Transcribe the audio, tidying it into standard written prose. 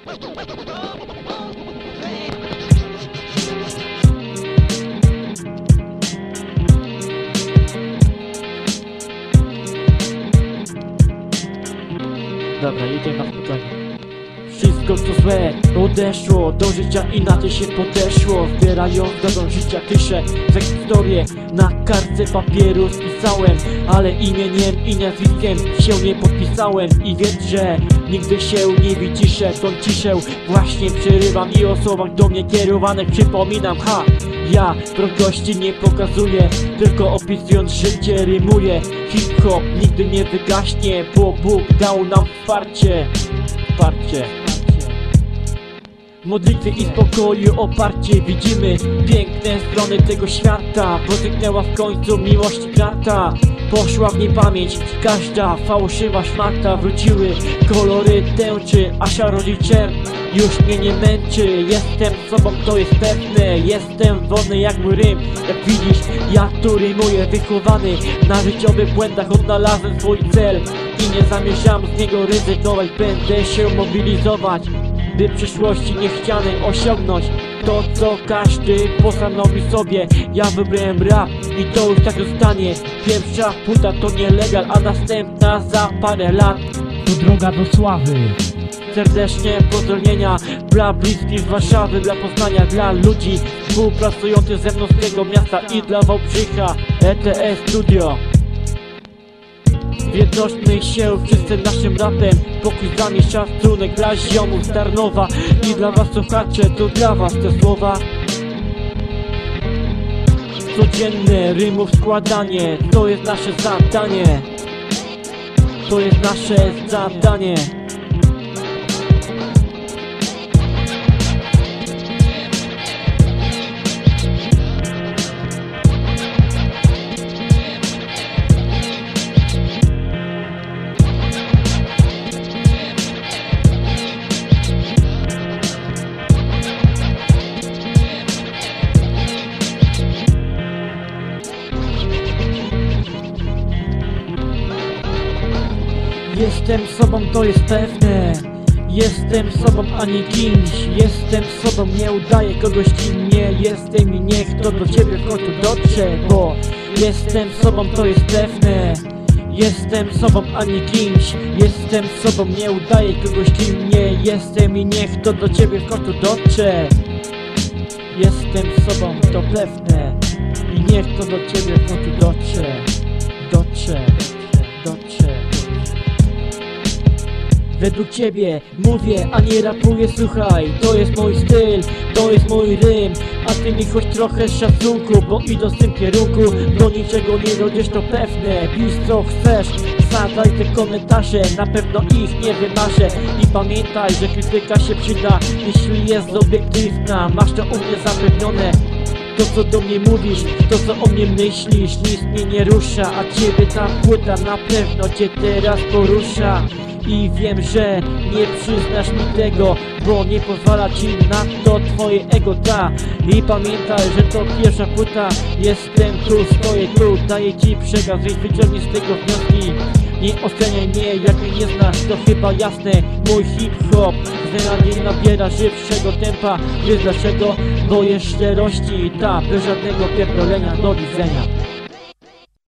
Dobra, jedziemy na spokojnie. Wszystko co złe odeszło, do życia inaczej się podeszło. Zbierając drogą życia klisze, że historię na kartce papieru spisałem, ale imieniem i nazwiskiem się nie podpisałem. I wiedz, że nigdy się nie wyciszę, tą ciszę właśnie przerywam i o słowach do mnie kierowanych przypominam. Ja wrogości nie pokazuję, tylko opisując życie rymuję. Hip-hop nigdy nie wygaśnie, bo Bóg dał nam wsparcie. Modlitwy i spokoju oparcie widzimy piękne strony tego świata, bo zniknęła w końcu miłość krata. Poszła w niepamięć każda fałszywa szmata. Wróciły kolory tęczy, a szarodziej czern już mnie nie męczy. Jestem sobą, to jest pewne, jestem wolny jak mój rym. Jak widzisz, ja tu rymuję, wychowany na życiowych błędach, odnalazłem swój cel i nie zamierzam z niego rezygnować. Będę się mobilizować, by w przyszłości niechcianej osiągnąć to, co każdy postanowi sobie. Ja wybrałem rap i to już tak zostanie. Pierwsza płyta to nielegal, a następna za parę lat to droga do sławy. Serdecznie pozdrowienia dla bliskich z Warszawy, dla Poznania, dla ludzi współpracujących ze mną z tego miasta i dla Wałbrzycha. ETS Studio. Zjednoczmy się wszyscy naszym rapem, pokój z nami, szacunek dla ziomów z Tarnowa. I dla was słuchacze, to dla was te słowa. Codzienne rymów składanie, to jest nasze zadanie. To jest nasze zadanie. Jestem sobą, to jest pewne. Jestem sobą, a nie kimś. Jestem sobą, nie udaję kogoś kim nie jestem. I niech to do ciebie w końcu dotrze, bo jestem sobą, to jest pewne. Jestem sobą, a nie kimś. Jestem sobą, nie udaję kogoś kim nie jestem. I niech to do ciebie w końcu dotrze. Jestem sobą, to pewne. I niech to do ciebie w końcu dotrze. Dotrze. Według ciebie mówię, a nie rapuję, słuchaj. To jest mój styl, to jest mój rym. A ty mi choć trochę szacunku, bo idąc w tym kierunku do niczego nie dojdziesz, to pewne. Pisz co chcesz, zadaj te komentarze, na pewno ich nie wymarzę. I pamiętaj, że krytyka się przyda, jeśli jest obiektywna. Masz to u mnie zapewnione. To co do mnie mówisz, to co o mnie myślisz, nic mnie nie rusza. A ciebie ta płyta na pewno cię teraz porusza. I wiem, że nie przyznasz mi tego, bo nie pozwala ci na to twoje ego, I pamiętaj, że to pierwsza płyta. Jestem tu, stoję tu, daję ci przekaz, więc wyciągnij z tego wnioski. Nie oceniaj mnie, jak mnie nie znasz, to chyba jasne. Mój hip-hop z dnia na dzień nabiera żywszego tempa. Wiesz dlaczego? Bo jest szczerości, bez żadnego pierdolenia. Do widzenia.